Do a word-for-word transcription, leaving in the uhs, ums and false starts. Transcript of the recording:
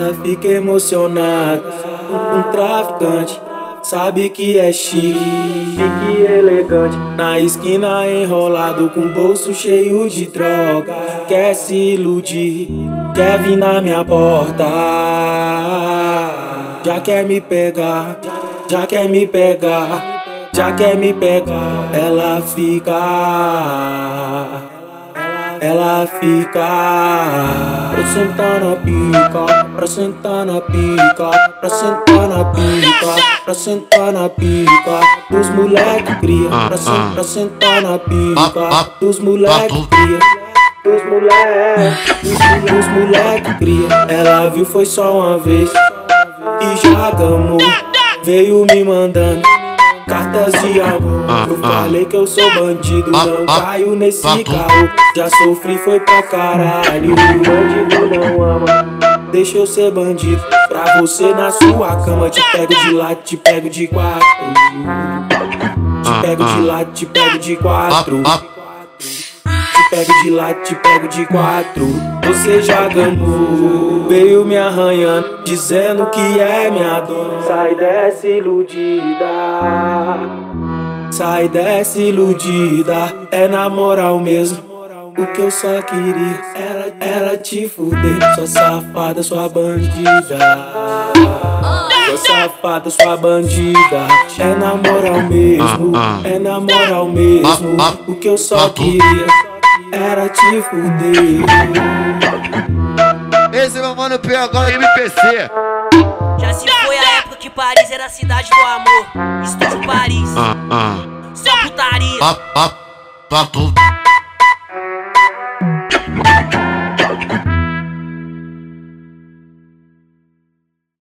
ela fica emocionada. Um traficante sabe que é chique e elegante. Na esquina enrolado com bolso cheio de droga. Quer se iludir, quer vir na minha porta. Já quer me pegar, já quer me pegar, já quer me pegar. Ela fica, ela fica pra sentar na pica, pra sentar na pica, pra sentar na pica, pra sentar na pica dos moleque cria, pra, sen pra sentar na pica dos moleque cria, dos moleque, dos moleque cria. Ela viu foi só uma vez e já gamou, veio me mandando cartas de amor. Eu falei que eu sou bandido, não caio nesse carro. Já sofri, foi pra caralho. Bandido não ama, deixa eu ser bandido. Pra você na sua cama, te pego de lado, te pego de quatro. Te pego de lado, te pego de quatro. Te pego de lado, te pego de quatro. Você já ganhou, veio me arranhando, dizendo que é minha dona. Sai dessa iludida, sai dessa iludida. É na moral mesmo, o que eu só queria era, era te fuder. Sua safada, sua bandida, sua safada, sua bandida. É na moral mesmo, é na moral mesmo. O que eu só queria era te fuder. Esse é meu mano P H M P C. Já se foi a época que Paris era a cidade do amor. Estúdio Paris, só putaria.